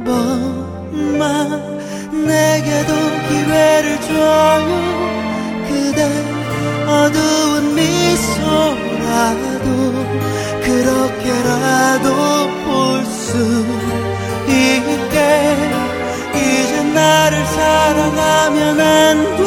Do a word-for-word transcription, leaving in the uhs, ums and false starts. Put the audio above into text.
번만 내게도 기회를 줘요. 그대 어두운 미소라도 그렇게라도 볼 수 있게. 이제 나를 사랑하면 안 돼.